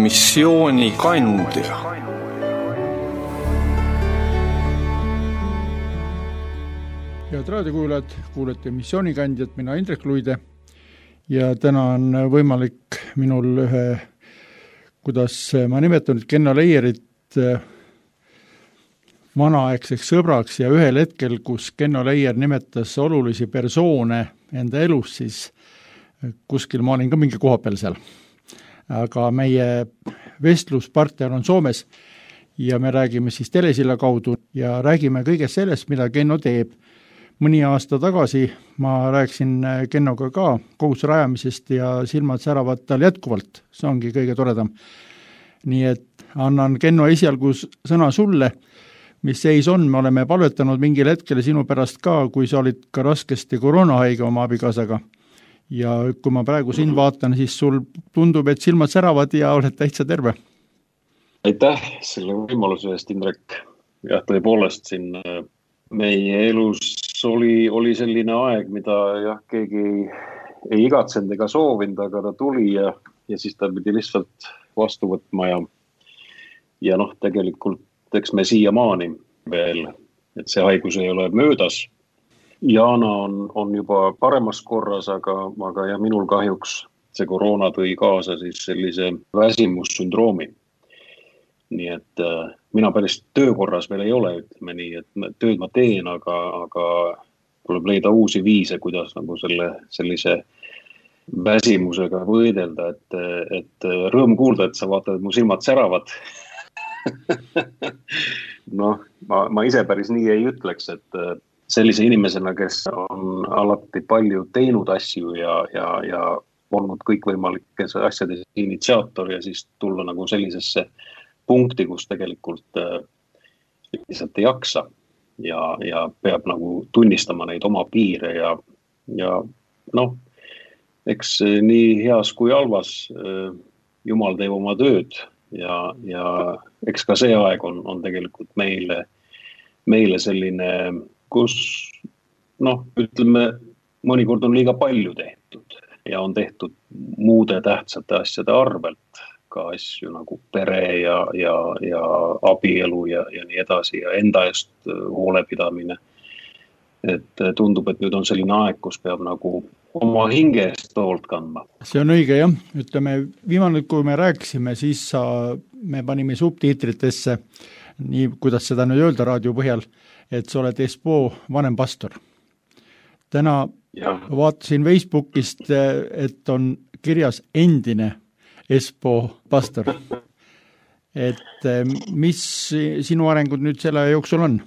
missioonikandja. Head raadiokuulajad, kuulete missioonikandjat, mina Indrek Luide ja täna on võimalik minul ühe, kuidas ma nimetan Kenno Leierit vanaaegseks sõbraks ja ühel hetkel, kus Kenno Leier nimetas olulisi persoone enda elus, siis kuskil ma olin ka mingi koha peal seal. Aga meie vestluspartner on Soomes ja me räägime siis telesilla kaudu ja räägime kõigest sellest, mida Kenno teeb. Mõni aasta tagasi ma rääksin Kennoga ka koguse rajamisest ja silmad säravad tal jätkuvalt. See ongi kõige toredam. Nii et annan Kenno esialgu sõna sulle, mis seis on. Me oleme palvetanud mingil hetkel sinu pärast ka, kui sa olid ka raskesti koroonahaige oma abikaasaga. Ja kui ma praegu siin vaatan, siis sul tundub, et silmad säravad ja oled täitsa terve. Aitäh selle võimaluse eest, Indrek. Ja tõepoolest siin meie elus oli selline aeg, mida keegi ei igatsenud ega soovinud, aga ta tuli ja siis ta pidi lihtsalt vastu võtma ja tegelikult eks me siiamaani veel, et see haigus ei ole möödas. Jaana on juba paremas korras, aga ja minul kahjuks see koroona tõi kaasa siis sellise väsimussündroomi. Nii et mina päris töökorras veel ei ole, ütleme nii, et tööd ma teen, aga tuleb leida uusi viise, kuidas nagu sellise väsimusega võidelda, et rõõm kuulda, et sa vaatad, et mu silmad säravad. Ma ise päris nii ei ütleks, et sellise inimesena, kes on alati palju teinud asju ja olnud kõikvõimalike asjade initsiaator ja siis tulla nagu sellisesse punkti, kus tegelikult lihtsalt ei jaksa ja peab nagu tunnistama neid oma piire ja eks nii heas kui halvas Jumal teeb oma tööd ja eks ka see aeg on tegelikult meile selline, kus ütleme, mõnikord on liiga palju tehtud ja on tehtud muude tähtsate asjade arvelt ka asju nagu pere ja abielu ja nii edasi ja enda eest hoolepidamine. Et tundub, et nüüd on selline aeg, kus peab nagu oma hinge eest hoolt kandma. See on õige, jah. Ütleme, viimane, kui me rääkisime, siis me panime subtiitritesse, nii kuidas seda nüüd öelda raadio põhjal, et sa oled Espoo vanem pastor. Täna vaatasin Facebookist, et on kirjas endine Espoo pastor. Et mis sinu arengud nüüd selle jooksul on?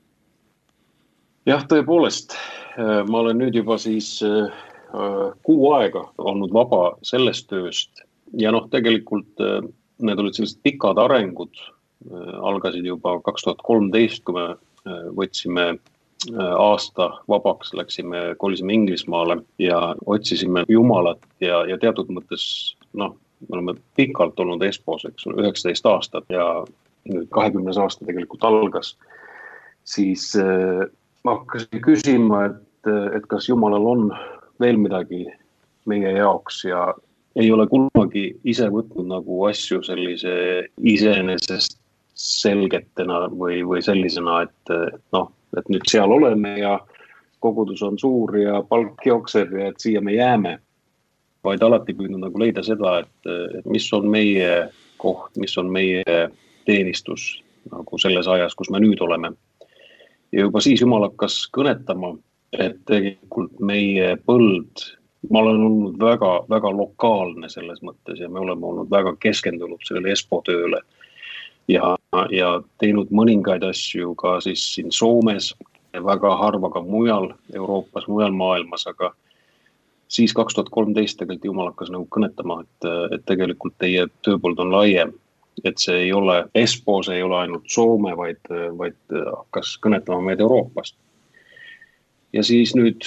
Jah, tõepoolest. Ma olen nüüd juba siis kuu aega olnud vaba sellest tööst. Ja tegelikult need olid sellised pikad arengud. Algasid juba 2013, kui me võtsime aasta vabaks, kolisime Inglismaale ja otsisime Jumalat ja teatud mõttes, me oleme pikalt olnud Espoos, 19 aastat ja nüüd 20 aasta tegelikult algas, siis ma hakkasin küsima, et kas Jumalal on veel midagi meie jaoks ja ei ole kunagi ise võtnud nagu asju sellise iseenesest selgetena või sellisena, et nüüd seal oleme ja kogudus on suur ja palk jookseb ja et siia me jääme. Vaid alati püüdnud nagu leida seda, et mis on meie koht, mis on meie teenistus nagu selles ajas, kus me nüüd oleme. Ja juba siis Jumal hakkas kõnetama, et tegelikult meie põld, ma olen olnud väga, väga lokaalne selles mõttes ja me oleme olnud väga keskendunud sellele Espoo tööle ja teinud mõningaid asju ka siis siin Soomes, väga harva ka mujal Euroopas, mujal maailmas, aga siis 2013 tegelikult Jumal hakkas nagu kõnetama, et tegelikult teie tööpõld on laiem, et see ei ole, Espoos ei ole ainult Soome, vaid hakkas kõnetama meid Euroopast. Ja siis nüüd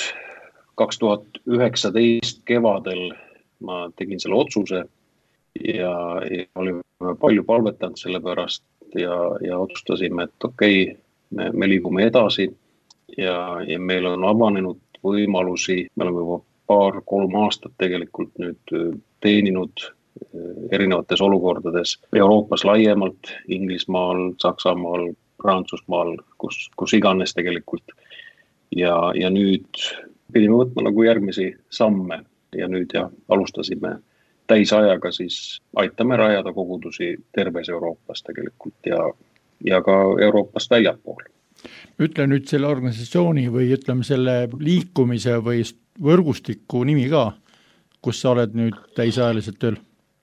2019 kevadel ma tegin selle otsuse ja olime palju palvetanud selle pärast ja otsustasime, et okei, me liigume edasi ja meil on avanenud võimalusi, me oleme juba 2-3 aastat tegelikult nüüd teeninud erinevates olukordades Euroopas laiemalt, Inglismaal, Saksamaal, Prantsusmaal, kus iganes tegelikult. Ja nüüd pidime võtma nagu järgmisi samme ja nüüd alustasime täisajaga siis aitame rajada kogudusi terves Euroopas tegelikult ja ka Euroopast väljapool. Ütle nüüd selle organisatsiooni või ütleme selle liikumise või võrgustiku nimi ka, kus sa oled nüüd täisajaliselt tööl?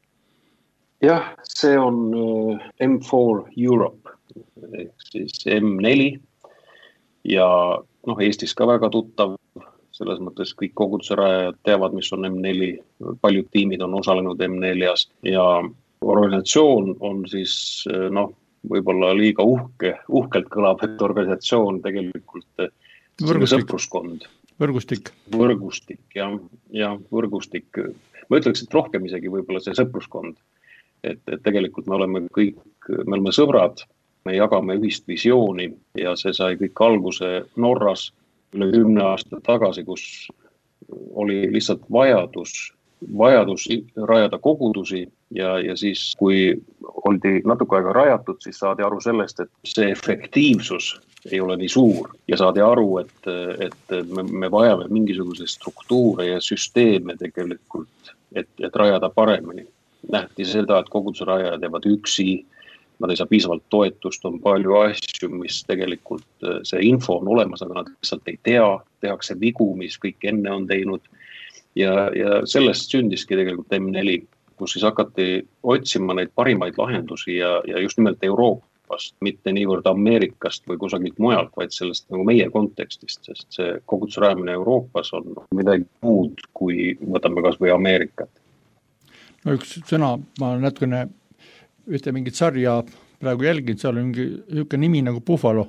Jah, see on M4 Europe, siis M4 ja Eestis ka väga tuttav, selles mõttes kõik koguduse rajajad teavad, mis on M4, paljud tiimid on osalenud M4-s ja organisatsioon on siis võib-olla liiga uhkelt kõlab, et organisatsioon tegelikult sõpruskond. Võrgustik, ja võrgustik. Ma ütleks, et rohkem isegi võib-olla see sõpruskond. Et tegelikult me oleme sõbrad, me jagame ühist visiooni ja see sai kõik alguse Norras üle 10 aasta tagasi, kus oli lihtsalt vajadus rajada kogudusi ja siis, kui oldi natuke aega rajatud, siis saadi aru sellest, et see efektiivsus ei ole nii suur ja saadi aru, et me vajame mingisuguseid struktuure ja süsteeme tegelikult, et rajada paremini. Nähti seda, et koguduse rajajad jäävad üksi, nad ei saa piisavalt toetust, on palju asju, mis tegelikult see info on olemas, aga nad lihtsalt ei tea, tehakse vigu, mis kõik enne on teinud. Ja sellest sündiski tegelikult M4, kus siis hakati otsima neid parimaid lahendusi ja just nimelt Euroopast, mitte niivõrd Ameerikast või kusagilt mujalt, vaid sellest nagu meie kontekstist, sest see koguduse rajamine Euroopas on midagi muud, kui võtame kas või Ameerikat. No üks sõna, ma natukene ühte mingit sarja praegu jälgin, seal on mingi nimi nagu Buffalo.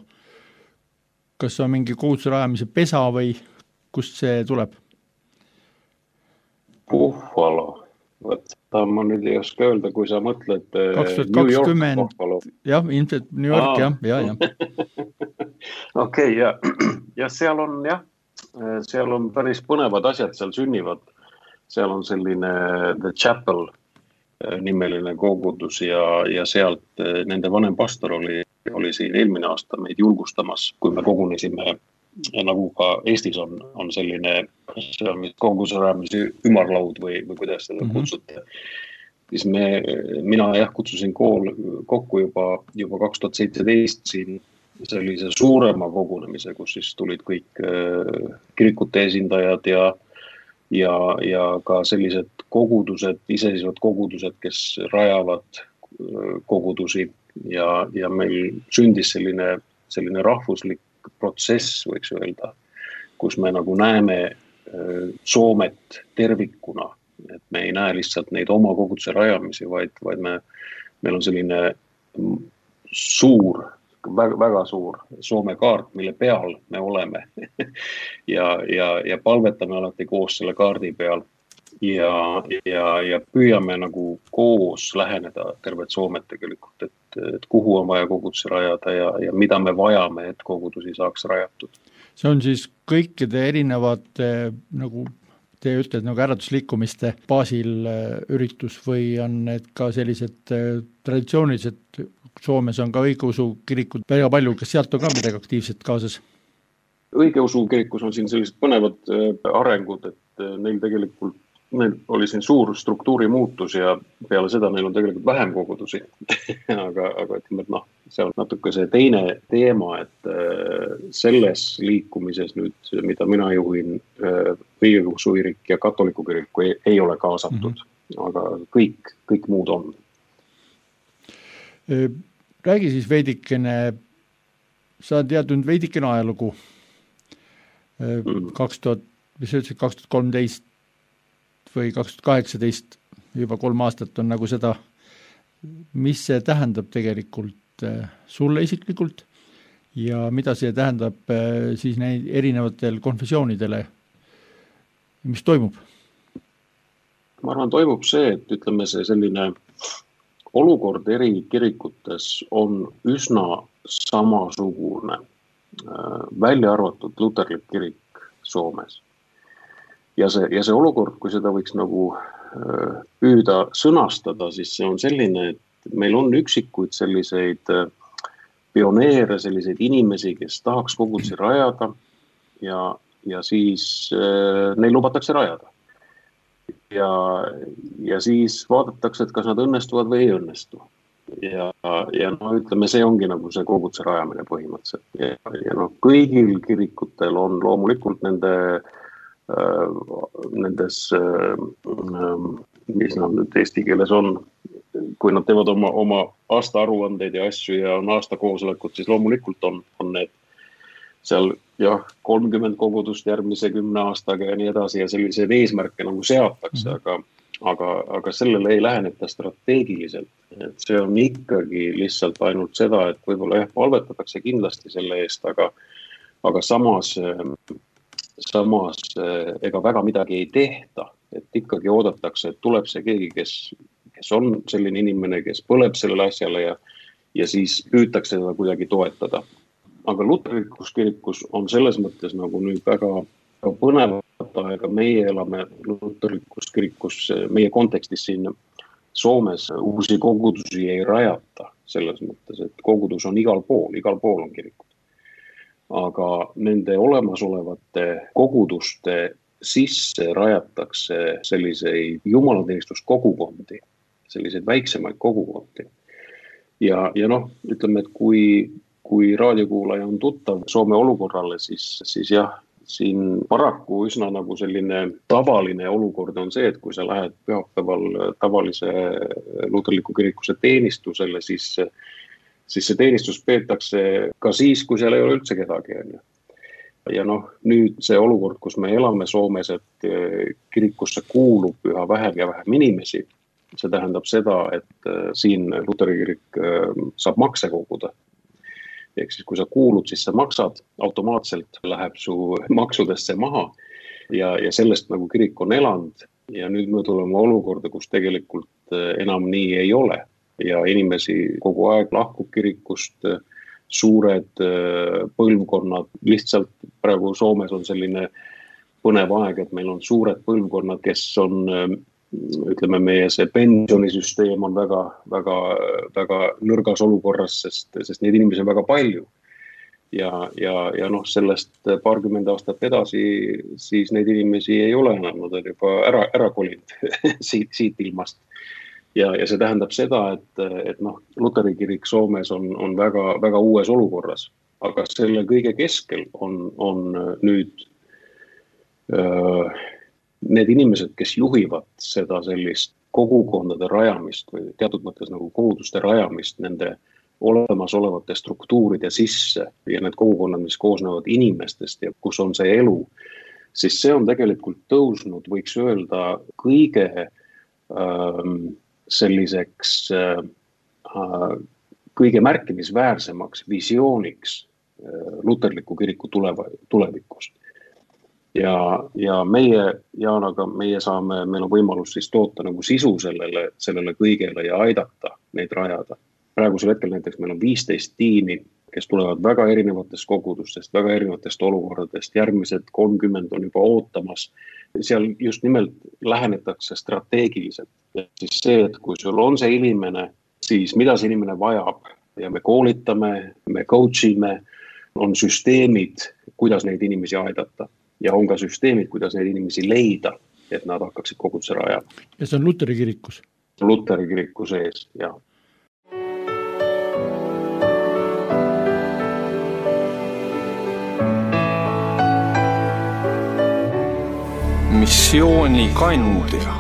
Kas on mingi koguduse rajamise pesa või kust see tuleb? Buffalo. Võtta ma nüüd ei oska öelda, kui sa mõtled 2020, New York Buffalo. Jah, ilmselt New York, jah. Okei, ja seal on päris põnevad asjad, seal sünnivad. Seal on selline The Chapel nimeline kogudus ja sealt nende vanem pastor oli siin eelmine aasta meid julgustamas, kui me kogunesime, nagu ka Eestis on selline koguduse rajamise ümarlaud või kuidas seda kutsute. Siis mina kutsusin kokku juba 2017 siin sellise suurema kogunemise, kus siis tulid kõik kirikute esindajad ja ka sellised kogudused, iseseisvad kogudused, kes rajavad kogudusi ja meil sündis selline rahvuslik protsess, võiks öelda, kus me nagu näeme Soomet tervikuna, et me ei näe lihtsalt neid oma koguduse rajamisi, vaid meil on selline väga suur Soome kaart, mille peal me oleme ja palvetame alati koos selle kaardi peal ja püüame nagu koos läheneda tervet Soomet tegelikult, et kuhu on vaja kogudusi rajada ja mida me vajame, et kogudusi saaks rajatud. See on siis kõikide erinevate, nagu te ütlete, nagu äratusliikumiste baasil üritus või on need ka sellised traditsioonilised, Soomes on ka õigeusu kirikud väga palju, kas sealt on ka midagi aktiivset kaasas? Õigeusu kirikus on siin sellised põnevad arengud, et neil oli siin suur struktuuri muutus ja peale seda neil on tegelikult vähem kogudusi. aga ütleme, see on natuke see teine teema, et selles liikumises nüüd, mida mina juhin, õigeusu kirik ja katoliku kiriku ei ole kaasatud, aga kõik muud on. Räägi siis veidikene, sa tead nüüd veidikene ajalugu 2013 või 2018, juba 3 aastat on nagu seda, mis see tähendab tegelikult sulle isiklikult ja mida see tähendab siis neid erinevatel konfessioonidele, mis toimub? Ma arvan, toimub see, et ütleme see selline olukord eri kirikutes on üsna samasugune, välja arvatud luterlik kirik Soomes. Ja see olukord, kui seda võiks nagu püüda sõnastada, siis see on selline, et meil on üksikuid selliseid pioneere, selliseid inimesi, kes tahaks kogudusi rajada ja siis neil lubatakse rajada. Ja siis vaadatakse, et kas nad õnnestuvad või ei õnnestu. Ja no ütleme, see ongi nagu see koguduse rajamine põhimõtteliselt. Ja no kõigil kirikutel on loomulikult nendes, mis nad nüüd eesti keeles on, kui nad teevad oma aastaaruandeid ja asju ja on aastakoosolekud, siis loomulikult on need seal 30 kogudust järgmise 10 aastaga ja nii edasi ja selliseid eesmärke nagu seatakse, aga sellele ei läheneta strateegiliselt. Et see on ikkagi lihtsalt ainult seda, et võib-olla palvetatakse kindlasti selle eest, aga samas ega väga midagi ei tehta, et ikkagi oodatakse, et tuleb see keegi, kes on selline inimene, kes põleb sellele asjale ja siis püütakse seda kuidagi toetada. Aga luterlikus kirikus on selles mõttes nagu nüüd väga põnevat aega. Meie elame luterlikus kirikus, meie kontekstis siin Soomes uusi kogudusi ei rajata selles mõttes, et kogudus on igal pool on kirikud. Aga nende olemasolevate koguduste sisse rajatakse selliseid jumalateenistuskogukondi, selliseid väiksemaid kogukondi. Ja noh, ütleme, et kui raadiokuulaja on tuttav Soome olukorrale, siis jah, siin paraku üsna nagu selline tavaline olukord on see, et kui sa lähed pühapäeval tavalise luterliku kirikuse teenistusele, siis see teenistus peetakse ka siis, kui seal ei ole üldse kedagi. Ja noh, nüüd see olukord, kus me elame Soomes, et kirikusse kuulub üha vähem ja vähem inimesi, see tähendab seda, et siin luteri kirik saab makse koguda. Ehk siis kui sa kuulud, siis sa maksad, automaatselt läheb su maksudesse maha ja sellest nagu kirik on elanud ja nüüd me tuleme olukorda, kus tegelikult enam nii ei ole ja inimesi kogu aeg lahkub kirikust, suured põlvkonnad, lihtsalt praegu Soomes on selline põnev aeg, et meil on suured põlvkonnad, kes on ütleme, meie see pensionisüsteem on väga nõrgas olukorras, sest neid inimesi on väga palju. Ja noh, sellest paarkümmend aastat edasi, siis neid inimesi ei ole enam, nad on juba ära kolinud siit ilmast. Ja see tähendab seda, et noh, luteri kirik Soomes on väga uues olukorras, aga selle kõige keskel on nüüd need inimesed, kes juhivad seda sellist kogukondade rajamist või teatud mõttes nagu koguduste rajamist nende olemasolevate struktuuride sisse ja need kogukonnad, mis koosnevad inimestest ja kus on see elu, siis see on tegelikult tõusnud, võiks öelda, kõige selliseks kõige märkimisväärsemaks visiooniks luterliku kiriku tulevikust. Ja meie Jaanaga, meil on võimalus siis toota nagu sisu sellele kõigele ja aidata neid rajada. Praegusel hetkel näiteks meil on 15 tiimi, kes tulevad väga erinevatest kogudustest, väga erinevatest olukordadest, järgmised 30 on juba ootamas. Seal just nimelt lähenetakse strateegiliselt. Ja siis see, et kui sul on see inimene, siis mida see inimene vajab ja me koolitame, me coachime, on süsteemid, kuidas neid inimesi aidata. Ja on ka süsteemid, kuidas neid inimesi leida, et nad hakkaksid koguduse rajama. Ja see on luteri kirikus? Luteri kiriku sees, jah. Missioonikandja.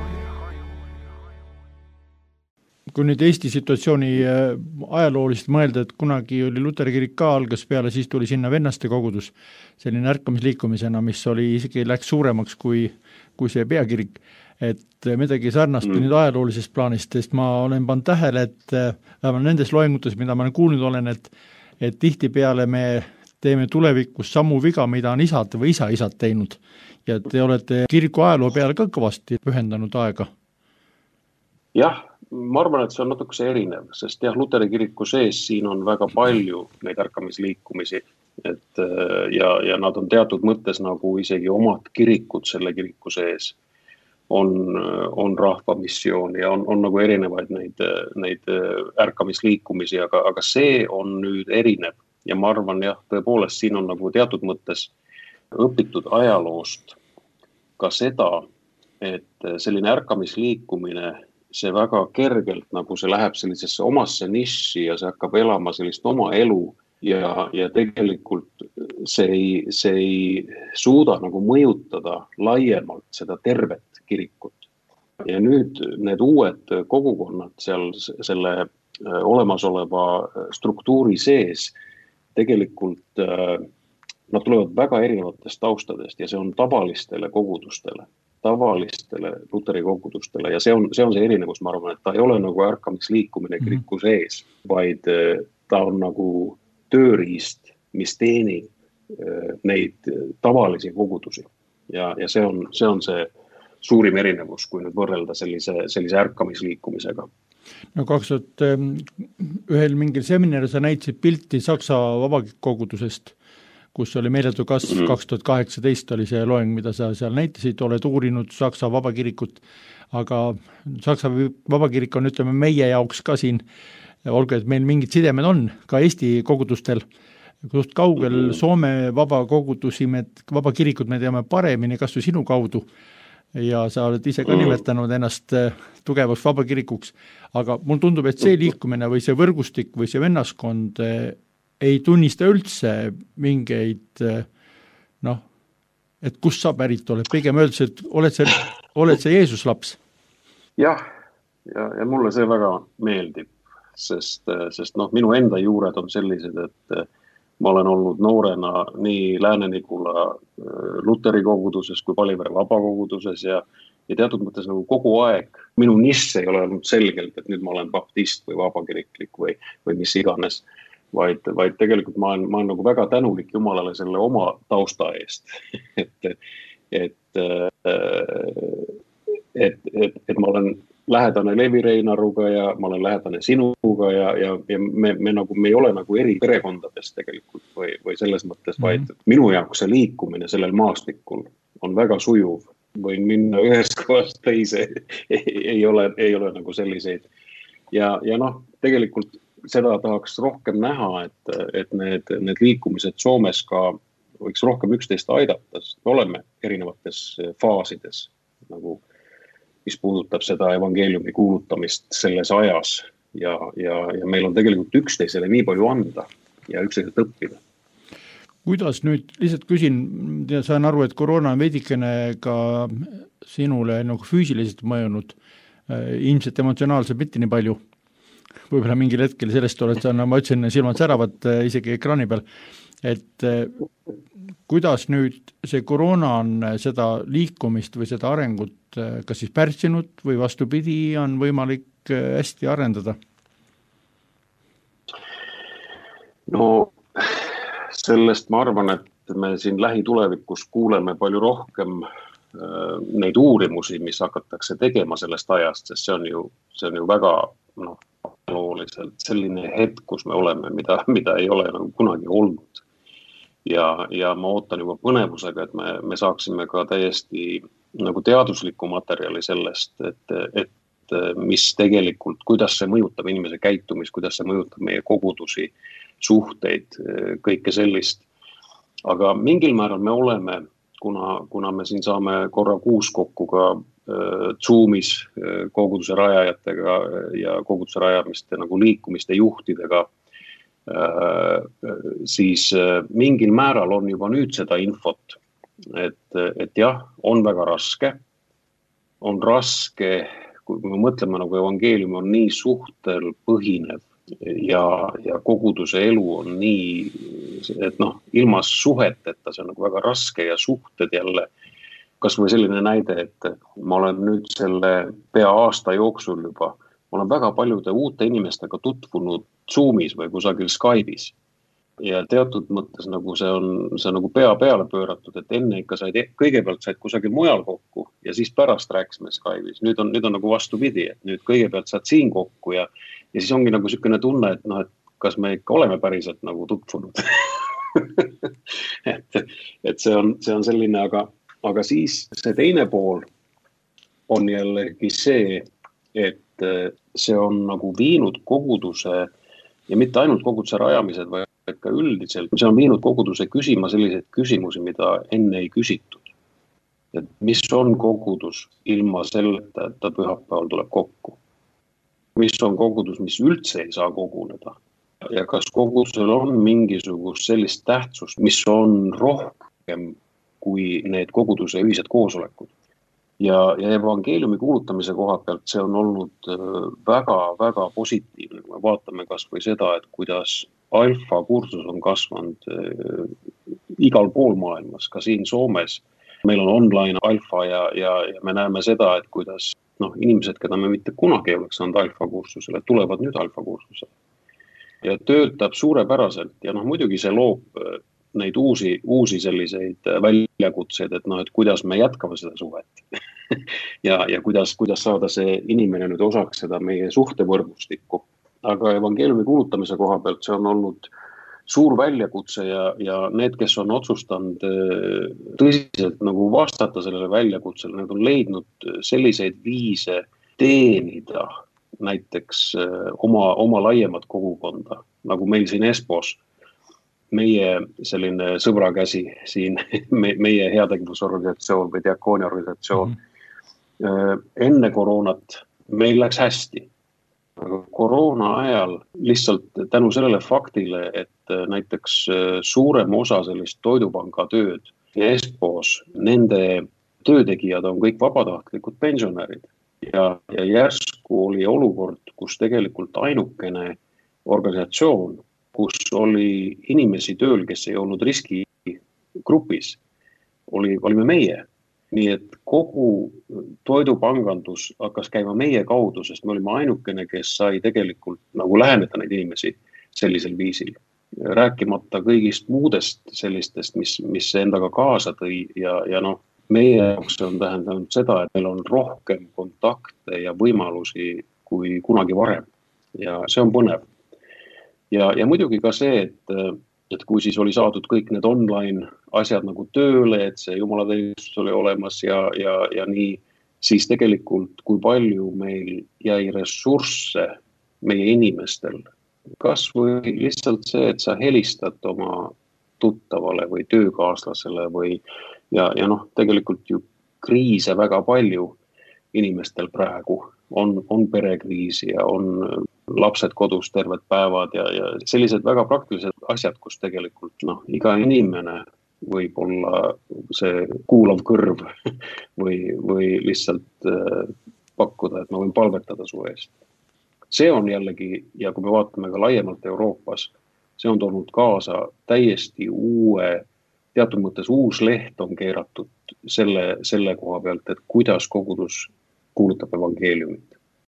Kui nüüd Eesti situatsiooni ajaloolist mõelda, et kunagi oli luteri kirik ka algas peale, siis tuli sinna vennaste kogudus selline ärkamisliikumisena, mis oli isegi läks suuremaks kui see peakirik. Et midagi sarnast nüüd ajaloolisest plaanist, sest ma olen pannud tähele, et nendes loengutes, mida ma kuulnud olen, et tihtipeale me teeme tulevikus sammu viga, mida on isad või isa-isad teinud. Ja te olete kiriku ajaloo peale ka kõvasti pühendanud aega. Jah, ma arvan, et see on natukese erinev, sest jah, luteri kiriku sees siin on väga palju neid ärkamisliikumisi, ja nad on teatud mõttes nagu isegi omad kirikud selle kiriku sees. on rahvamissioon ja on nagu erinevaid neid ärkamisliikumisi, aga see on nüüd erinev. Ja ma arvan, jah, tõepoolest siin on nagu teatud mõttes õpitud ajaloost ka seda, et selline ärkamisliikumine, see väga kergelt nagu see läheb sellisesse omasse niši ja see hakkab elama sellist oma elu ja tegelikult see ei suuda nagu mõjutada laiemalt seda tervet kirikut. Ja nüüd need uued kogukonnad seal selle olemasoleva struktuuri sees tegelikult nad tulevad väga erinevatest taustadest ja see on tavalistele luteri kogudustele ja see on see erinevus, ma arvan, et ta ei ole nagu ärkamisliikumine kiriku sees, vaid ta on nagu tööriist, mis teenib neid tavalisi kogudusi ja see on see suurim erinevus, kui nüüd võrrelda sellise ärkamisliikumisega. No 2001 mingil seminaril sa näitasid pilti Saksa vabakogudusest, kus oli meeletu kasv, 2018 oli see loeng, mida sa seal näitasid, oled uurinud Saksa vabakirikut, aga Saksa vabakirik on, ütleme, meie jaoks ka siin, olgu, et meil mingid sidemed on, ka Eesti kogudustel, just kaugel Soome vabakirikud me teame paremini, kas või sinu kaudu, ja sa oled ise ka nimetanud ennast tugevaks vabakirikuks, aga mul tundub, et see liikumine või see võrgustik või see vennaskond ei tunnista üldse mingeid, et kust sa pärit oled, pigem öeldes, et oled see Jeesus laps? Jah, ja mulle see väga meeldib, sest minu enda juured on sellised, et ma olen olnud noorena nii Lääne-Nigula luteri koguduses kui Palivere vabakoguduses ja teatud mõttes nagu kogu aeg minu nišš ei ole olnud selgelt, et nüüd ma olen baptist või vabakiriklik või mis iganes, vaid tegelikult ma olen nagu väga tänulik Jumalale selle oma tausta eest, et ma olen lähedane Levi Reinaruga ja ma olen lähedane sinuga ja me ei ole nagu eri perekondades tegelikult või selles mõttes, vaid minu jaoks see liikumine sellel maastikul on väga sujuv. Võin minna ühest kohast teise, ei ole nagu selliseid. Ja tegelikult seda tahaks rohkem näha, et need liikumised Soomes ka võiks rohkem üksteist aidata, sest me oleme erinevates faasides nagu mis puudutab seda evangeeliumi kuulutamist selles ajas ja meil on tegelikult üksteisele nii palju anda ja üksteiselt õppida. Kuidas nüüd, lihtsalt küsin, saan aru, et koroona on veidikene ka sinule nagu füüsiliselt mõjunud, ilmselt emotsionaalselt mitte nii palju, võib-olla mingil hetkel sellest oled sa, ma ütlesin, silmad säravad isegi ekraani peal, et kuidas nüüd see koroona on seda liikumist või seda arengut kas siis pärtsinud või vastupidi on võimalik hästi arendada? No sellest ma arvan, et me siin lähitulevikus kuuleme palju rohkem neid uurimusi, mis hakatakse tegema sellest ajast, sest see on ju väga looliselt selline hetk, kus me oleme, mida ei ole nagu kunagi olnud. Ja ma ootan juba põnevusega, et me saaksime ka täiesti nagu teaduslikku materjali sellest, et mis tegelikult, kuidas see mõjutab inimese käitumist, kuidas see mõjutab meie kogudusi, suhteid, kõike sellist. Aga mingil määral me oleme, kuna me siin saame korra kuus kokku ka Zoomis koguduse rajajatega ja koguduse rajamiste nagu liikumiste juhtidega, siis mingil määral on juba nüüd seda infot, et jah, on väga raske, kui me mõtleme nagu evangeelium on nii suhtel põhinev ja koguduse elu on nii, et ilma suheteta see on nagu väga raske ja suhted jälle, kas või selline näide, et ma olen nüüd selle pea aasta jooksul juba, ma olen väga paljude uute inimestega tutvunud Zoomis või kusagil Skype'is. Ja teatud mõttes nagu see on nagu pea peale pööratud, et enne ikka kõigepealt said kusagil mujal kokku ja siis pärast rääkisime Skype'is. Nüüd on nagu vastupidi, et nüüd kõigepealt saad siin kokku ja siis ongi nagu selline tunne, et kas me ikka oleme päriselt nagu tutvunud. et see on selline, aga siis see teine pool on jällegi see, et see on nagu viinud koguduse ja mitte ainult koguduse rajamised, vaid ka üldiselt. See on viinud koguduse küsima selliseid küsimusi, mida enne ei küsitud. Et mis on kogudus ilma selleta, et ta pühapäeval tuleb kokku? Mis on kogudus, mis üldse ei saa koguneda? Ja kas kogudusel on mingisugust sellist tähtsust, mis on rohkem kui need koguduse ühised koosolekud? Ja evangeeliumi kuulutamise koha pealt see on olnud väga positiivne. Me vaatame kas või seda, et kuidas alfa kursus on kasvanud igal pool maailmas, ka siin Soomes. Meil on online alfa ja me näeme seda, et kuidas inimesed, keda me mitte kunagi ei oleks saanud alfa kursusele, tulevad nüüd alfa kursusele. Ja töötab suurepäraselt ja muidugi see loob neid uusi selliseid väljakutseid, et kuidas me jätkame seda suhet ja kuidas saada see inimene nüüd osaks seda meie suhtevõrgustikku. Aga evangeeliumi kuulutamise koha pealt see on olnud suur väljakutse ja need, kes on otsustanud tõsiselt nagu vastata sellele väljakutsele, need on leidnud selliseid viise teenida näiteks oma laiemat kogukonda, nagu meil siin Espos. Meie selline sõbrakäsi siin, meie heategevusorganisatsioon või diakooniaorganisatsioon. Enne koroonat meil läks hästi. Aga koroona ajal lihtsalt tänu sellele faktile, et näiteks suurem osa sellist toidupanga tööd ja Espos, nende töötegijad on kõik vabatahtlikud pensionärid. Ja järsku oli olukord, kus tegelikult ainukene organisatsioon, kus oli inimesi tööl, kes ei olnud riskigrupis, olime meie. Nii et kogu toidupangandus hakkas käima meie kaudu, sest me olime ainukene, kes sai tegelikult nagu läheneda neid inimesi sellisel viisil. Rääkimata kõigist muudest sellistest, mis endaga kaasa tõi ja meie jaoks on tähendanud seda, et meil on rohkem kontakte ja võimalusi kui kunagi varem. Ja see on põnev. Ja muidugi ka see, et kui siis oli saadud kõik need online asjad nagu tööle, et see jumalateenistus oli olemas ja nii, siis tegelikult kui palju meil jäi ressursse meie inimestel. Kas või lihtsalt see, et sa helistad oma tuttavale või töökaaslasele ja tegelikult ju kriise väga palju inimestel praegu. On perekriisi ja on lapsed kodus terved päevad ja sellised väga praktilised asjad, kus tegelikult iga inimene võib olla see kuulav kõrv või lihtsalt pakkuda, et ma võin palvetada su eest. See on jällegi, ja kui me vaatame ka laiemalt Euroopas, see on toonud kaasa täiesti teatud mõttes uus leht on keeratud selle koha pealt, et kuidas kogudus kuulutab evangeeliumit.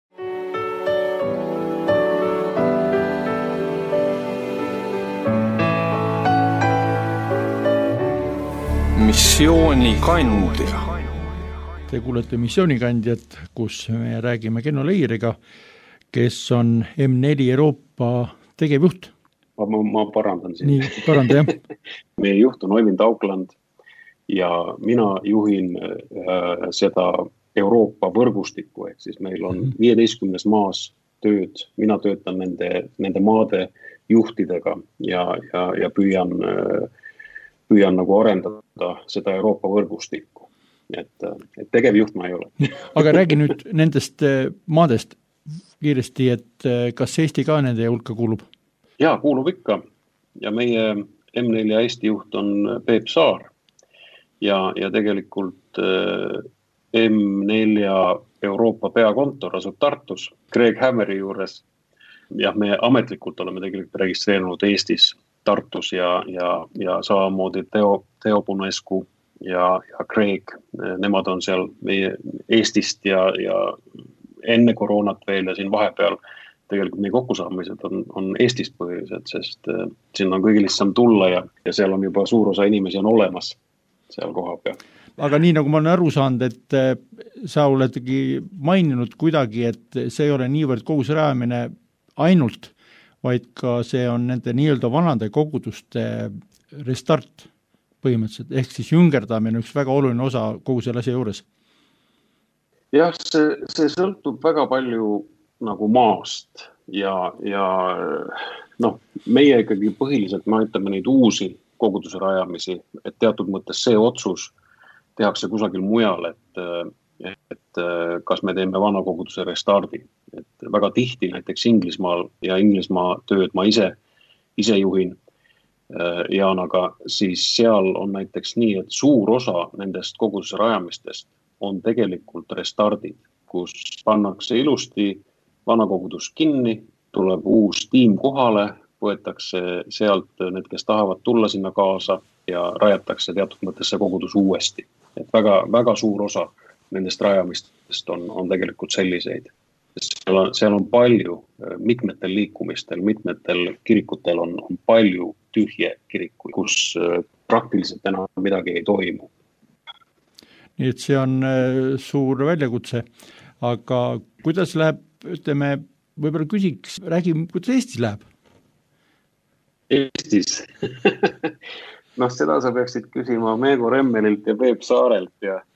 Missioonikandja. Te kuulete Missioonikandjat, kus me räägime Kenno Leiriga, kes on M4 Euroopa tegevjuht. Ma parandan siin. Nii, paranda, jah. Meie juht on Oivind Aukland ja mina juhin seda Euroopa võrgustikku, ehk siis meil on 15 maas tööd, mina töötan nende maade juhtidega ja püüan nagu arendada seda Euroopa võrgustikku, et tegevjuht ma ei ole. Aga räägi nüüd nendest maadest kiiresti, et kas Eesti ka nende hulka kuulub? Jaa, kuulub ikka ja meie M4 Eesti juht on Peep Saar ja tegelikult M4 Euroopa peakontor asub Tartus, Greg Hammeri juures. Ja me ametlikult oleme tegelikult registreerinud Eestis, Tartus ja samamoodi Teo Punescu ja Greg. Nemad on seal meie Eestist ja enne koroonat veel ja siin vahepeal tegelikult meie kokkusaamised on Eestist põhilised, sest siin on kõige lihtsam tulla ja seal on juba suur osa inimesi on olemas seal koha peal. Aga nii nagu ma olen aru saanud, et sa oledki maininud kuidagi, et see ei ole niivõrd koguse rajamine ainult, vaid ka see on nende nii-öelda vanade koguduste restart põhimõtteliselt, ehk siis jüngerdamine üks väga oluline osa kogu selle asja juures. Jah, see sõltub väga palju nagu maast ja noh, meie ikkagi põhiliselt me aitame neid uusi koguduse rajamisi, et teatud mõttes see otsus tehakse kusagil mujal, et kas me teeme vana koguduse restardi. Et väga tihti näiteks Inglismaal ja Inglismaa tööd ma ise juhin Jaanaga, siis seal on näiteks nii, et suur osa nendest koguduse rajamistest on tegelikult restardid, kus pannakse ilusti vana kogudus kinni, tuleb uus tiim kohale, võetakse sealt need, kes tahavad tulla sinna kaasa ja rajatakse teatud mõttes see kogudus uuesti. Et väga suur osa nendest rajamistest on tegelikult selliseid. Seal on palju, mitmetel liikumistel, mitmetel kirikutel on palju tühje kirikuid, kus praktiliselt enam midagi ei toimu. Nii et see on suur väljakutse, aga kuidas läheb, ütleme, võib-olla küsiks, räägime, kuidas Eestis läheb? Eestis? Noh, seda sa peaksid küsima Meego Remmelilt ja Peep Saarelt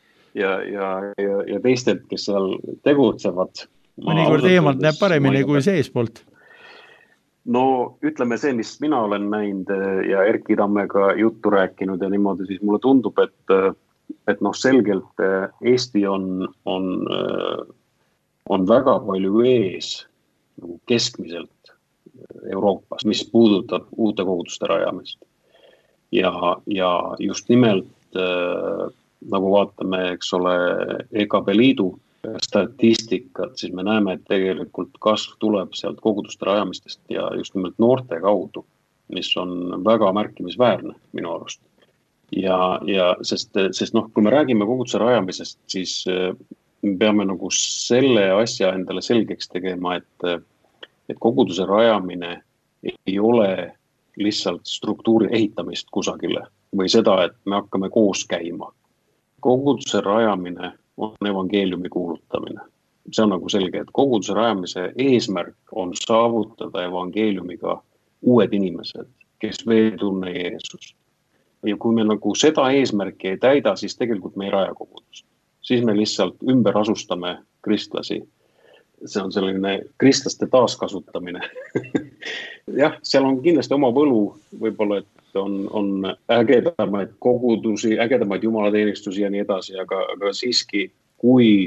ja teistelt, kes seal tegutsevad. Mõnikord eemalt näeb paremini kui seespoolt. No ütleme see, mis mina olen näinud ja Erki Tammega juttu rääkinud ja niimoodi, siis mulle tundub, et noh, selgelt Eesti on väga palju ees nagu keskmiselt Euroopas, mis puudutab uute koguduste rajamist. Ja just nimelt nagu vaatame, eks ole, EKB liidu statistikat, siis me näeme, et tegelikult kasv tuleb sealt koguduste rajamistest ja just nimelt noorte kaudu, mis on väga märkimisväärne minu arust. Ja sest noh, kui me räägime koguduse rajamisest, siis me peame nagu selle asja endale selgeks tegema, et koguduse rajamine ei ole lihtsalt struktuuri ehitamist kusagile või seda, et me hakkame koos käima. Koguduse rajamine on evangeeliumi kuulutamine. See on nagu selge, et koguduse rajamise eesmärk on saavutada evangeeliumiga uued inimesed, kes veel tunne Jeesust. Ja kui me nagu seda eesmärki ei täida, siis tegelikult me ei raja kogudust. Siis me lihtsalt ümber asustame kristlasi. See on selline kristlaste taaskasutamine. Jah, seal on kindlasti oma võlu, võib-olla, et on ägedamaid kogudusi, ägedamaid jumalateenistusi ja nii edasi, aga siiski, kui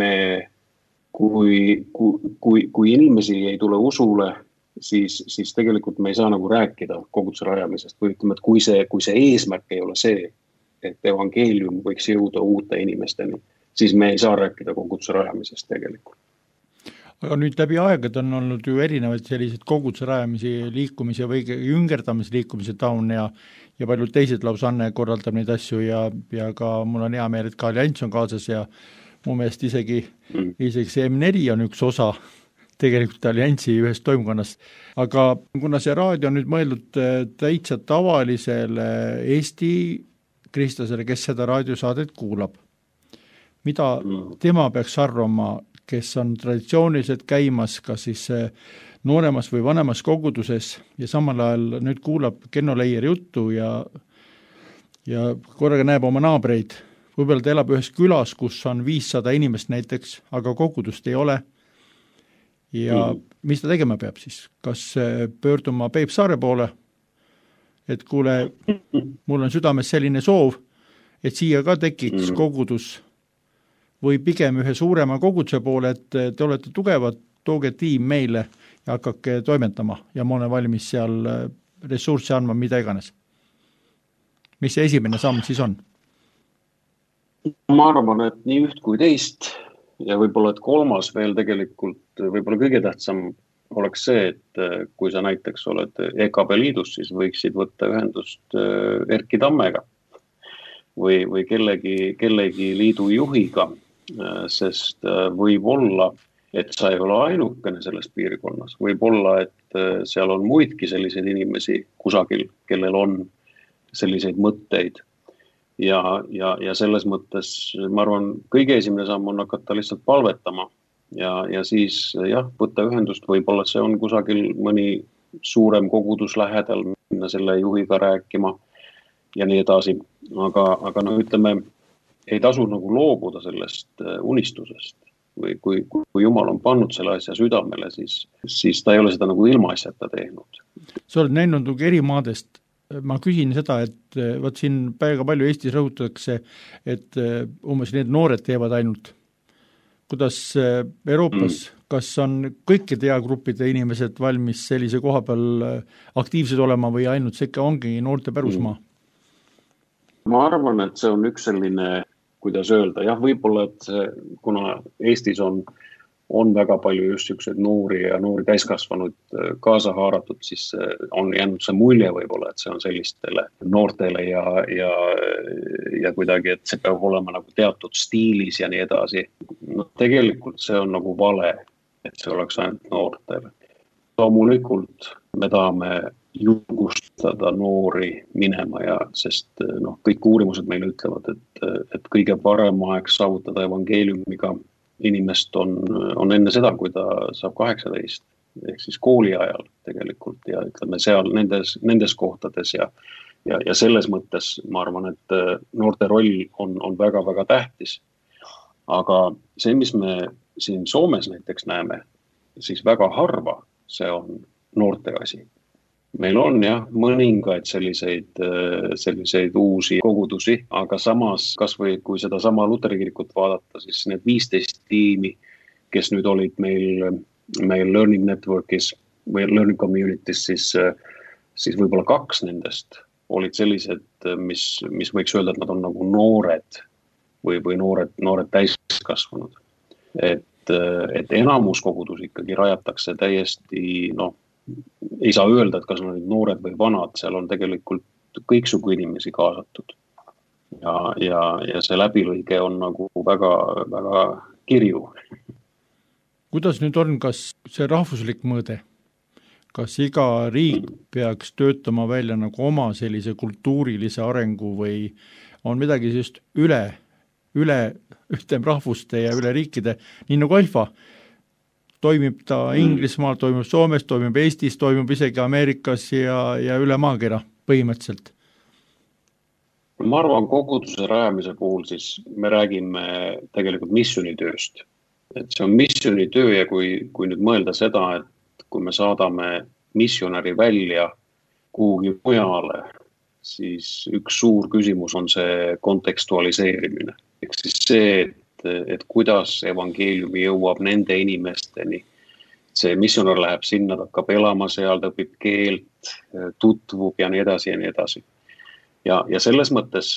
inimesi ei tule usule, siis tegelikult me ei saa nagu rääkida koguduse rajamisest või ütleme, et kui see eesmärk ei ole see, et evangeelium võiks jõuda uute inimesteni, siis me ei saa rääkida koguduse rajamisest tegelikult. Aga nüüd läbi aegad on olnud ju erinevaid sellised koguduse rajamisi, liikumise või üngerdamisliikumise taun ja paljud teised lausanne korraldab neid asju ja ka mul on hea meel, et ka Allianss on kaasas ja mu meelest isegi see M4 on üks osa tegelikult Allianssi ühest toimkonnast. Aga kuna see raadio on nüüd mõeldud täitsa tavalisele Eesti kristlasele, kes seda raadiosaadet kuulab, mida tema peaks arvama, kes on traditsiooniliselt käimas kas siis nooremas või vanemas koguduses ja samal ajal nüüd kuulab Kenno Leieri juttu ja korraga näeb oma naabreid. Võib-olla ta elab ühes külas, kus on 500 inimest näiteks, aga kogudust ei ole. Ja mis ta tegema peab siis? Kas pöörduma Peep Saare poole, et kuule, mul on südames selline soov, et siia ka tekiks kogudus või pigem ühe suurema koguduse poole, et te olete tugevad, tooge tiim meile ja hakake toimetama ja ma olen valmis seal ressurssi andma, mida iganes. Mis see esimene samm siis on? Ma arvan, et nii üht kui teist ja võib-olla, et kolmas veel tegelikult, võib-olla kõige tähtsam oleks see, et kui sa näiteks oled EKB liidus, siis võiksid võtta ühendust Erki Tammega või kellegi liidu juhiga, sest võib olla, et sa ei ole ainukene selles piirkonnas. Võib olla, et seal on muidki selliseid inimesi kusagil, kellel on selliseid mõtteid. Ja selles mõttes, ma arvan, kõige esimene samm on hakata lihtsalt palvetama ja siis võtta ühendust, võib-olla see on kusagil mõni suurem kogudus lähedal, minna selle juhiga rääkima ja nii edasi. Aga no ütleme, ei tasu nagu loobuda sellest unistusest või kui Jumal on pannud selle asja südamele, siis ta ei ole seda nagu ilmaasjata teinud. Sa oled näinud nagu eri maadest. Ma küsin seda, et võt siin väga palju Eestis rõhutatakse, et umbes need noored teevad ainult. Kuidas Euroopas, kas on kõikide eagruppide inimesed valmis sellise koha peal aktiivsed olema või ainult see ikka ongi noorte pärusmaa? Ma arvan, et see on üks selline, kuidas öelda, jah, võib-olla, et kuna Eestis on väga palju just selliseid noori ja noori täiskasvanud kaasa haaratud, siis on jäänud see mulje võib-olla, et see on sellistele noortele ja kuidagi, et see peab olema nagu teatud stiilis ja nii edasi. No, tegelikult see on nagu vale, et see oleks ainult noortele. Loomulikult me tahame julgustada noori minema sest kõik uurimused meile ütlevad, et kõige parem aeg saavutada evangeeliumiga inimest on enne seda, kui ta saab 18, ehk siis kooli ajal tegelikult ja ütleme seal nendes kohtades ja selles mõttes ma arvan, et noorte roll on väga-väga tähtis. Aga see, mis me siin Soomes näiteks näeme, siis väga harva see on noorte asi. Meil on mõningaid selliseid uusi kogudusi, aga samas kas või kui seda sama Luteri kirikut vaadata, siis need 15 tiimi, kes nüüd olid meil Learning Networkis või Learning Communities, siis võib-olla 2 nendest olid sellised, mis võiks öelda, et nad on nagu noored või noored täiskasvanud. Et enamus kogudus ikkagi rajatakse täiesti, ei saa öelda, et kas on noored või vanad, seal on tegelikult kõiksugu inimesi kaasatud. Ja see läbilõige on nagu väga, väga kirju. Kuidas nüüd on, kas see rahvuslik mõõde, kas iga riik peaks töötama välja nagu oma sellise kultuurilise arengu või on midagi just üle rahvuste ja üle riikide, nii nagu Alfa? Toimib ta Inglismaal, toimub Soomes, toimub Eestis, toimub isegi Ameerikas ja üle maakera põhimõtteliselt. Ma arvan, koguduse rajamise puhul siis me räägime tegelikult missioonitööst. Et see on missioonitöö ja kui nüüd mõelda seda, et kui me saadame missionäri välja kuhugi mujale, siis üks suur küsimus on see kontekstualiseerimine. Ehk siis see, et kuidas evangeeliumi jõuab nende inimesteni. See missionär läheb sinna, ta hakkab elama seal, ta õpib keelt, tutvub ja nii edasi ja nii edasi. Ja selles mõttes,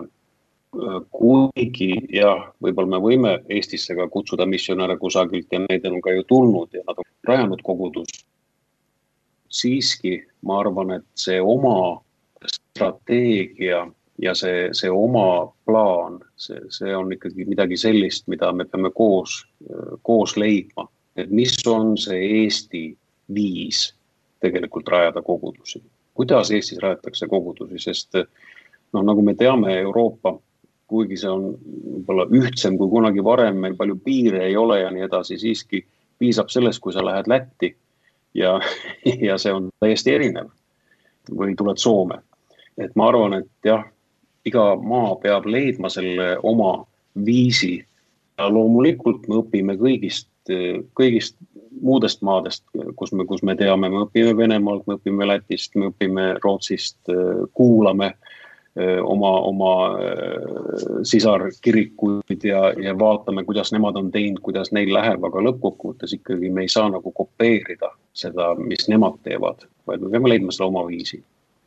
kuigi võib-olla me võime Eestisse ka kutsuda missionäre kusagilt ja neid on ka ju tulnud ja nad on rajanud kogudus. Siiski ma arvan, et see oma strateegia ja see oma plaan, see on ikkagi midagi sellist, mida me peame koos leidma. Et mis on see Eesti viis tegelikult rajada kogudusi? Kuidas Eestis rajatakse kogudusi? Sest nagu me teame, Euroopa, kuigi see on võib-olla ühtsem kui kunagi varem, meil palju piire ei ole ja nii edasi, siiski piisab sellest, kui sa lähed Lätti ja see on täiesti erinev või tuled Soome. Et ma arvan, et iga maa peab leidma selle oma viisi ja loomulikult me õpime kõigist muudest maadest, kus me teame, me õpime Venemaalt, me õpime Lätist, me õpime Rootsist, kuulame oma sisarkirikuid ja vaatame, kuidas nemad on teinud, kuidas neil läheb, aga lõppkokkuvõttes ikkagi me ei saa nagu kopeerida seda, mis nemad teevad, vaid me peame leidma selle oma viisi.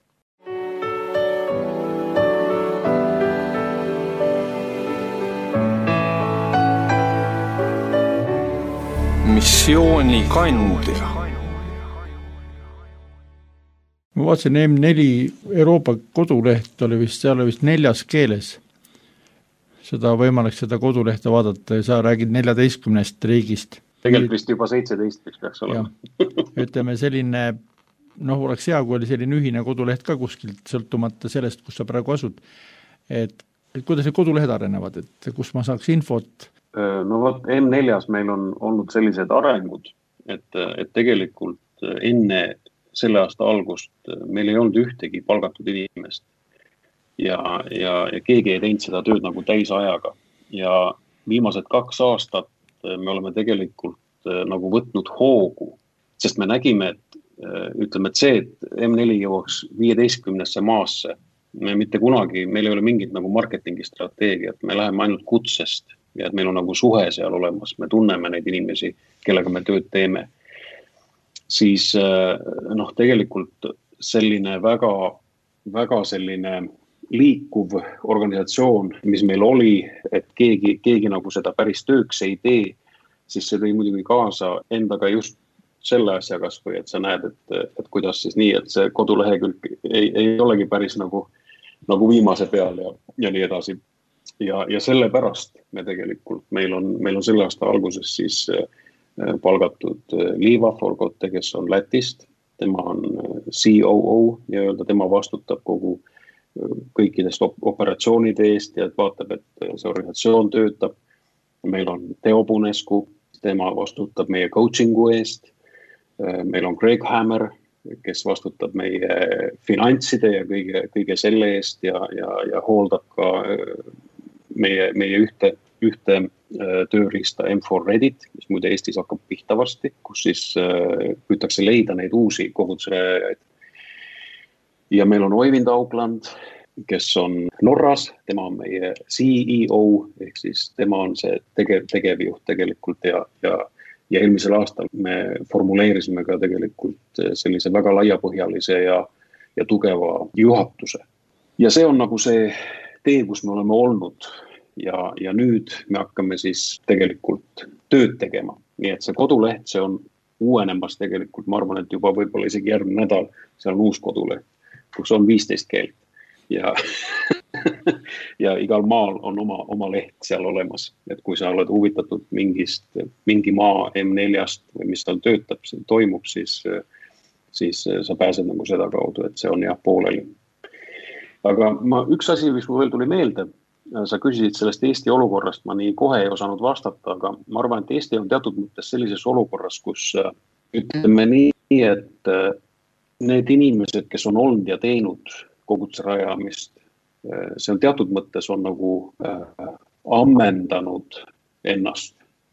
Missiooni kandja. Ma vaatasin M4 Euroopa koduleht oli seal 4 keeles. Seda võimalik seda kodulehte vaadata ja sa räägid 14 riigist. Tegelikult vist juba 17 peaks olema. Ütleme selline, oleks hea, kui oli selline ühine koduleht ka kuskilt sõltumata sellest, kus sa praegu asud. Et kuidas need kodulehed arenevad, et kus ma saaks infot? M4-s meil on olnud sellised arengud, et tegelikult enne selle aasta algust meil ei olnud ühtegi palgatud inimest. ja keegi ei teinud seda tööd nagu täisajaga. Ja viimased 2 aastat me oleme tegelikult nagu võtnud hoogu, sest me nägime, et ütleme, et see, et M4 jõuaks 15 maasse, me mitte kunagi, meil ei ole mingit nagu marketingi strateegiat, me läheme ainult kutsest ja et meil on nagu suhe seal olemas, me tunneme neid inimesi, kellega me tööd teeme. Siis tegelikult selline väga selline liikuv organisatsioon, mis meil oli, et keegi nagu seda päris tööks ei tee, siis see tõi muidugi kaasa endaga just selle asja kasvõi, et sa näed, et kuidas siis nii, et see kodulehekülg ei olegi päris nagu viimase peal ja nii edasi. Ja sellepärast me tegelikult, meil on selle aasta alguses siis palgatud Liiva Forgotte, kes on Lätist, tema on COO ja tema vastutab kõikidest operatsioonide eest ja vaatab, et see organisatsioon töötab. Meil on Teo Punescu, tema vastutab meie coachingu eest. Meil on Greg Hammer, kes vastutab meie finantside ja kõige selle eest ja hooldab ka meie ühte tööriista M4 Reddit, mis muide Eestis hakkab pihta varsti, kus siis püütakse leida neid uusi kogudusrajajaid. Ja meil on Oivind Aukland, kes on Norras, tema on meie CEO, ehk siis tema on see tegevjuht tegelikult ja eelmisel aastal me formuleerisime ka tegelikult sellise väga laiapõhjalise ja tugeva juhatuse. Ja see on nagu see tee, kus me oleme olnud ja nüüd me hakkame siis tegelikult tööd tegema. Nii et see koduleht, see on uuenemas tegelikult, ma arvan, et juba võib-olla isegi järgmine nädal, seal on uus koduleht, kus on 15 keelt ja igal maal on oma leht seal olemas, et kui sa oled huvitatud mingi maa M4-st või mis tal töötab, toimub, siis sa pääsed nagu seda kaudu, et see on pooleli. Aga üks asi, mis mul veel tuli meelde, sa küsisid sellest Eesti olukorrast, ma nii kohe ei osanud vastata, aga ma arvan, et Eesti on teatud mõttes sellises olukorras, kus ütleme nii, et need inimesed, kes on olnud ja teinud koguduse rajamist, see on teatud mõttes on nagu ammendanud ennast.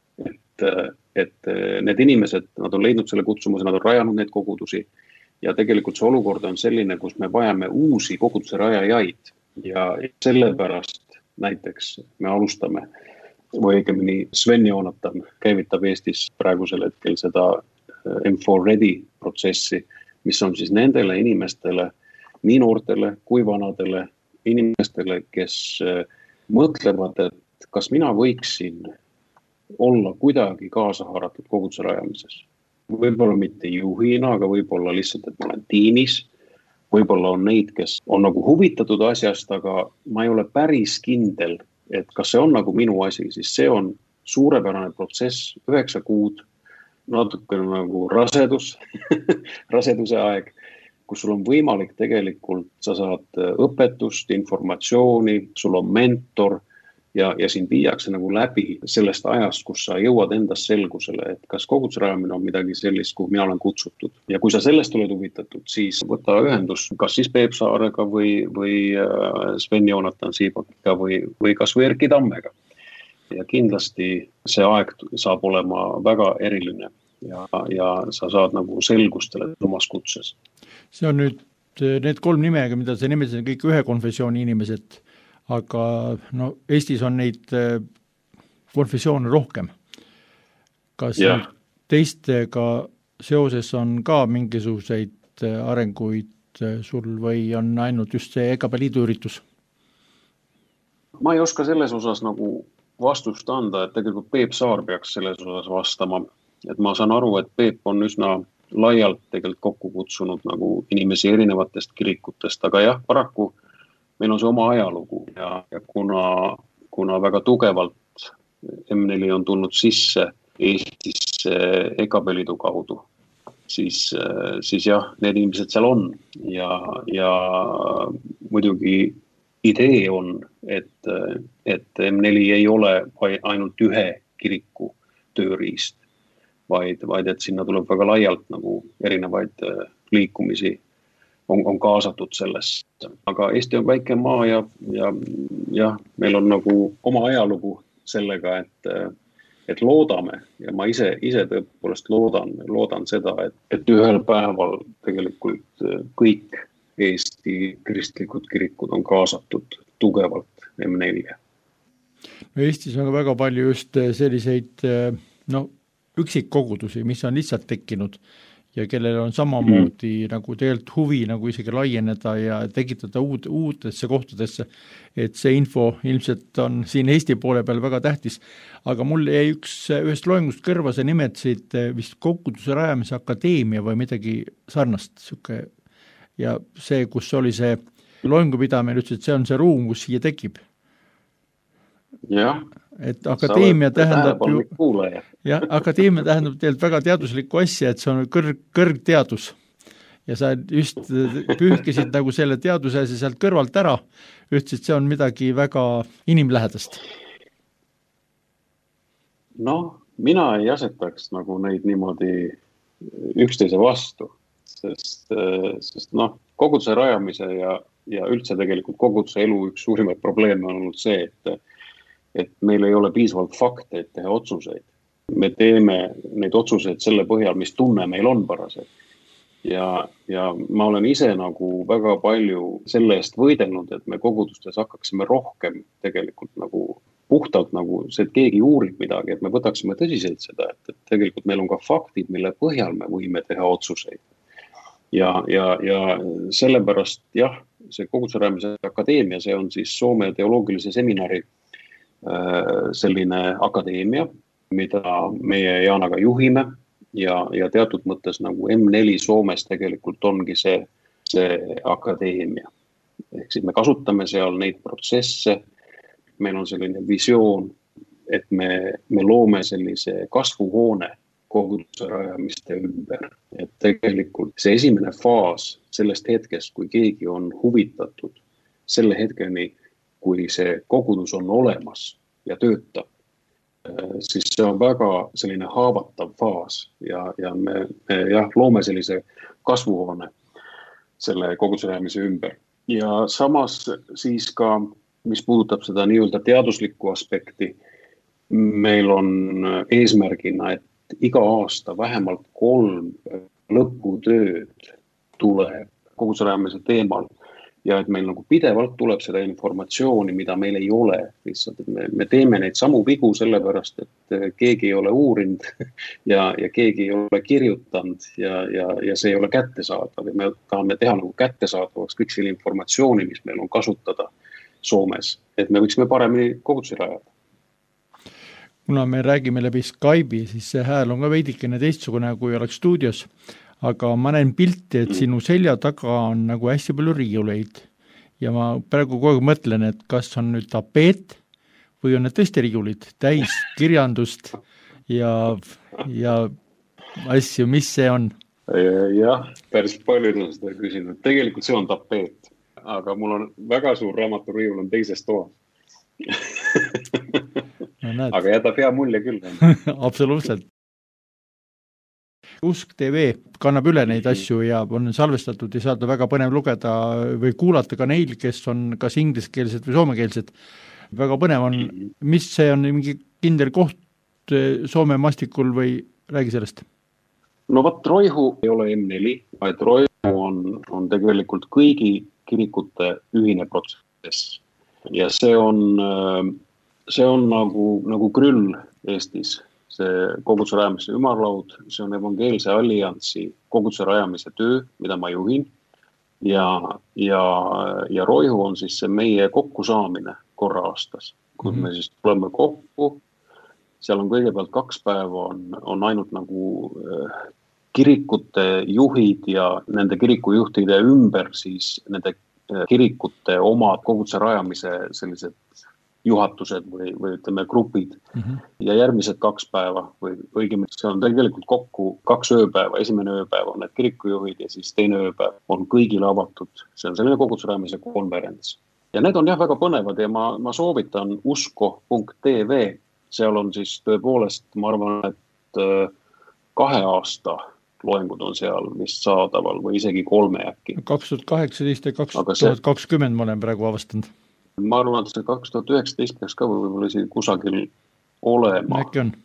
Et need inimesed, nad on leidnud selle kutsumuse, nad on rajanud need kogudusi ja tegelikult see olukord on selline, kus me vajame uusi koguduse rajajaid ja sellepärast näiteks me alustame või õigemini Sven Joonatan käivitab Eestis praegusel hetkel seda M4 Ready protsessi, mis on siis nendele inimestele, nii noortele kui vanadele inimestele, kes mõtlevad, et kas mina võiksin olla kuidagi kaasa haaratud koguduse rajamises. Võib-olla mitte juhina, aga võib-olla lihtsalt, et ma olen tiimis. Võib-olla on neid, kes on nagu huvitatud asjast, aga ma ei ole päris kindel, et kas see on nagu minu asi, siis see on suurepärane protsess, 9 kuud, natuke nagu raseduse aeg, kus sul on võimalik tegelikult, sa saad õpetust, informatsiooni, sul on mentor ja sind viiakse nagu läbi sellest ajast, kus sa jõuad endast selgusele, et kas koguduse rajamine on midagi sellist, kuhu mina olen kutsutud. Ja kui sa sellest oled huvitatud, siis võta ühendus kas siis Peep Saarega või Sven Joonatan Siibakiga või kas või Erki Tammega. Ja kindlasti see aeg saab olema väga eriline. Ja sa saad nagu selgust selles omas kutses. See on nüüd need 3 nimega, mida sa nimetasid, kõik ühe konfessiooni inimesed, aga Eestis on neid konfessioone rohkem. Kas teistega seoses on ka mingisuguseid arenguid sul või on ainult just see EKP liidu üritus? Ma ei oska selles osas nagu vastust anda, et tegelikult Peep Saar peaks selles osas vastama. Et ma saan aru, et Peep on üsna laialt tegelikult kokku kutsunud nagu inimesi erinevatest kirikutest, aga jah, paraku meil on see oma ajalugu ja kuna väga tugevalt M4 on tulnud sisse Eestisse EKP liidu kaudu, siis jah, need inimesed seal on ja muidugi idee on, et M4 ei ole ainult ühe kiriku tööriist, vaid et sinna tuleb väga laialt nagu erinevaid liikumisi on kaasatud sellesse. Aga Eesti on väike maa ja meil on nagu oma ajalugu sellega, et loodame ja ma ise tõepoolest loodan seda, et ühel päeval tegelikult kõik Eesti kristlikud kirikud on kaasatud tugevalt M4. No Eestis on väga palju just selliseid üksikkogudusi, mis on lihtsalt tekkinud ja kellel on samamoodi nagu tegelikult huvi nagu isegi laieneda ja tekitada uutesse kohtadesse, et see info ilmselt on siin Eesti poole peal väga tähtis. Aga mul jäi ühest loengust kõrva, sa nimetasid vist koguduse rajamise akadeemia või midagi sarnast. Ja see, kus oli see loengupidamine, ütles, et see on see ruum, kus siia tekib. Jah. Et akadeemia tähendab akadeemia tähendab tegelikult väga teaduslikku asja, et see on kõrgteadus ja sa just pühkisid nagu selle teaduse sealt kõrvalt ära, ütlesid, see on midagi väga inimlähedast. Mina ei asetaks nagu neid niimoodi üksteise vastu, sest koguduse rajamise ja üldse tegelikult koguduse elu üks suurimaid probleeme on olnud see, et meil ei ole piisavalt fakte, et teha otsuseid. Me teeme neid otsuseid selle põhjal, mis tunne meil on parasjagu. Ja ma olen ise nagu väga palju selle eest võidelnud, et me kogudustes hakkaksime rohkem tegelikult nagu puhtalt nagu see, et keegi uurib midagi, et me võtaksime tõsiselt seda, et tegelikult meil on ka faktid, mille põhjal me võime teha otsuseid. Ja sellepärast see koguduse rajamise akadeemia, see on siis Soome teoloogilise seminari selline akadeemia, mida meie Jaanaga juhime ja teatud mõttes nagu M4 Soomes tegelikult ongi see akadeemia. Ehk siis me kasutame seal neid protsesse, meil on selline visioon, et me loome sellise kasvuhoone koguduse rajamiste ümber. Et tegelikult see esimene faas sellest hetkest, kui keegi on huvitatud selle hetkeni, kui see kogudus on olemas ja töötab, siis see on väga selline haavatav faas ja me loome sellise kasvuhoone selle koguduse rajamise ümber. Ja samas siis ka, mis puudutab seda nii-öelda teaduslikku aspekti, meil on eesmärgina, et iga aasta vähemalt 3 lõputööd tuleb koguduse rajamise teemal. Ja et meil nagu pidevalt tuleb seda informatsiooni, mida meil ei ole. Lihtsalt, et me teeme neid samu vigu sellepärast, et keegi ei ole uurinud ja keegi ei ole kirjutanud ja see ei ole kättesaadav. Ja me tahame teha nagu kättesaadavaks kõik selle informatsiooni, mis meil on kasutada Soomes. Et me võiksime paremini kogudusi rajada. Kuna me räägime läbi Skype'i, siis see hääl on ka veidikene teistsugune, kui oleks stuudios. Aga ma näen pilti, et sinu selja taga on nagu hästi palju riiuleid ja ma praegu kogu aeg mõtlen, et kas on nüüd tapeet või on need tõesti riiulid täis kirjandust ja asju, mis see on? Jah, päris paljud on seda küsinud. Tegelikult see on tapeet, aga mul on väga suur raamaturiiul on teises toas. No, aga jätab hea mulje küll. Absoluutselt. Usk TV kannab üle neid asju ja on salvestatud ja saada väga põnev lugeda või kuulata ka neil, kes on kas ingliskeelsed või soomekeelsed. Väga põnev on, mis see on mingi kindel koht Soome mastikul või räägi sellest? No Roihu ei ole M4, vaid Roihu on tegelikult kõigi kirikute ühine protsess. Ja see on nagu Grüll Eestis. See koguduse rajamise ümarlaud, see on Evangeelse Alliansi koguduse rajamise töö, mida ma juhin. Ja Roihu on siis see meie kokkusaamine korra aastas, kui me siis tuleme kokku. Seal on kõigepealt 2 päeva on ainult nagu kirikute juhid ja nende kirikujuhtide ümber siis nende kirikute omad koguduse rajamise sellised juhatused või ütleme grupid. Ja järgmised 2 päeva või õigemini see on tegelikult kokku 2 ööpäeva. Esimene ööpäev on need kirikujuhid ja siis teine ööpäev on kõigile avatud. See on selline koguduse rajamise konverents. Ja need on väga põnevad ja ma soovitan usko.tv. Seal on siis tõepoolest, ma arvan, et 2 aasta loengud on seal vist saadaval või isegi 3 äkki. 2018 ja 2020 ma olen praegu avastanud. Ma arvan, et see 2019 peaks ka võib-olla isegi kusagil olema. Äkki on.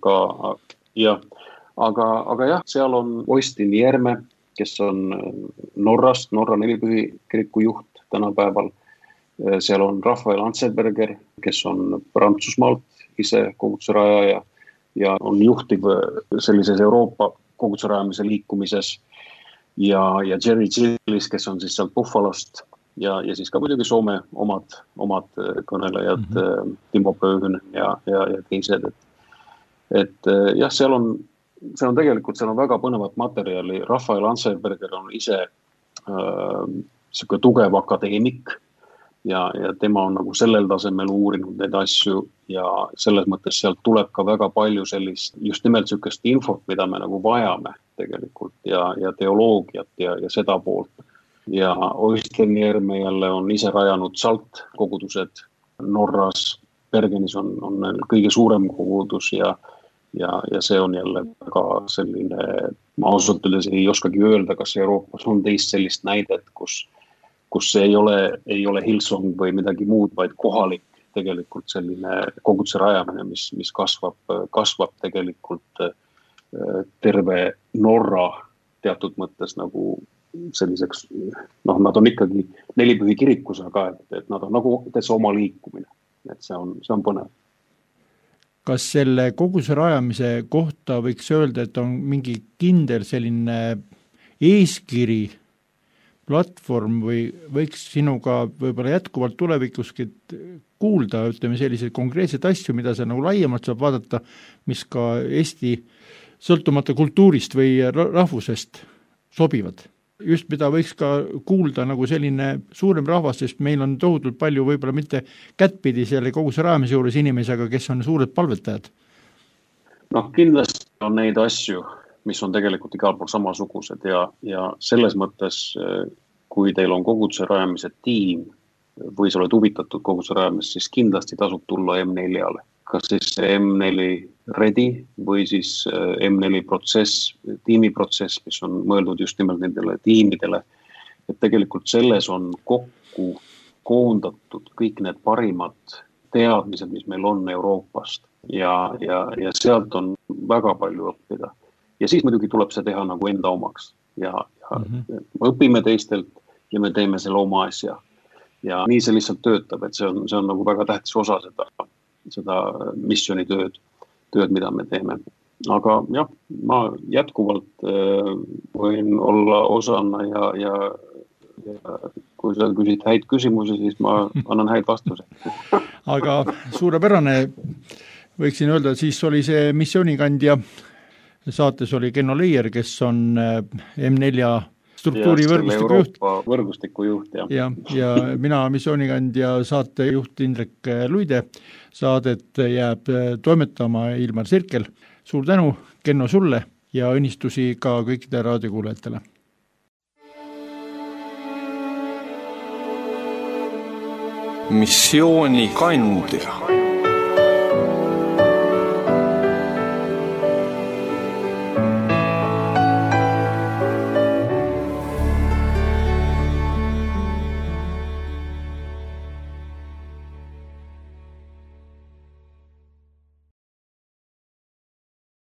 Aga jah, seal on Oistin Järme, kes on Norrast, Norra Nelipühi kiriku juht tänapäeval. Seal on Rafael Antselberger, kes on Prantsusmaalt ise koguduse rajaja ja on juhtiv sellises Euroopa koguduse rajamise liikumises. Ja Jerry Chillis, kes on siis sealt Buffalost ja siis ka muidugi Soome omad kõnelejad, Timo Pööhyn ja teised. Et jah, seal on tegelikult seal on väga põnevat materjali. Rafael Antselberger on ise selline tugev akadeemik ja tema on nagu sellel tasemel uurinud neid asju ja selles mõttes sealt tuleb ka väga palju sellist just nimelt sellist infot, mida me nagu vajame tegelikult ja teoloogiat ja seda poolt. Ja Oistin Järme jälle on ise rajanud SALT kogudused Norras. Bergenis on kõige suurem kogudus ja see on jälle väga selline, ma ausalt öeldes ei oskagi öelda, kas Euroopas on teist sellist näidet, kus see ei ole Hillsong või midagi muud, vaid kohalik tegelikult selline koguduse rajamine, mis kasvab tegelikult terve Norra teatud mõttes nagu selliseks, nad on ikkagi Nelipühi kirikus, aga et nad on nagu täitsa oma liikumine, et see on põnev. Kas selle koguduse rajamise kohta võiks öelda, et on mingi kindel selline eeskiri, platvorm või võiks sinuga võib-olla jätkuvalt tulevikuski kuulda, ütleme selliseid konkreetseid asju, mida sa nagu laiemalt saab vaadata, mis ka Eesti sõltumata kultuurist või rahvusest sobivad. Just mida võiks ka kuulda nagu selline suurem rahvas, sest meil on tohutult palju võib-olla mitte kättpidi selle koguduse rajamise juures inimesi, aga kes on suured palvetajad. Kindlasti on neid asju, mis on tegelikult igal pool samasugused ja selles mõttes, kui teil on koguduse rajamise tiim või sa oled huvitatud koguduse rajamist, siis kindlasti tasub tulla M4-le. Kas siis M4 Ready või siis M4 protsess, tiimiprotsess, mis on mõeldud just nimelt nendele tiimidele. Et tegelikult selles on kokku koondatud kõik need parimad teadmised, mis meil on Euroopast ja sealt on väga palju õppida. Ja siis muidugi tuleb see teha nagu enda omaks ja õpime teistelt ja me teeme selle oma asja. Ja nii see lihtsalt töötab, et see on nagu väga tähtis osa seda missioonitööd, mida me teeme. Aga jah, ma jätkuvalt võin olla osana ja kui sa küsid häid küsimusi, siis ma annan häid vastuse. Aga suurepärane, võiksin öelda, et siis oli see missioonikandja. Saates oli Kenno Leier, kes on M4 võrgustiku juht. Ja mina missioonikandja saatejuht Indrek Luide. Saadet jääb toimetama Ilmar Sirkel. Suur tänu, Kenno, sulle ja õnnistusi ka kõikide raadiokuulajatele. Missiooni kandja.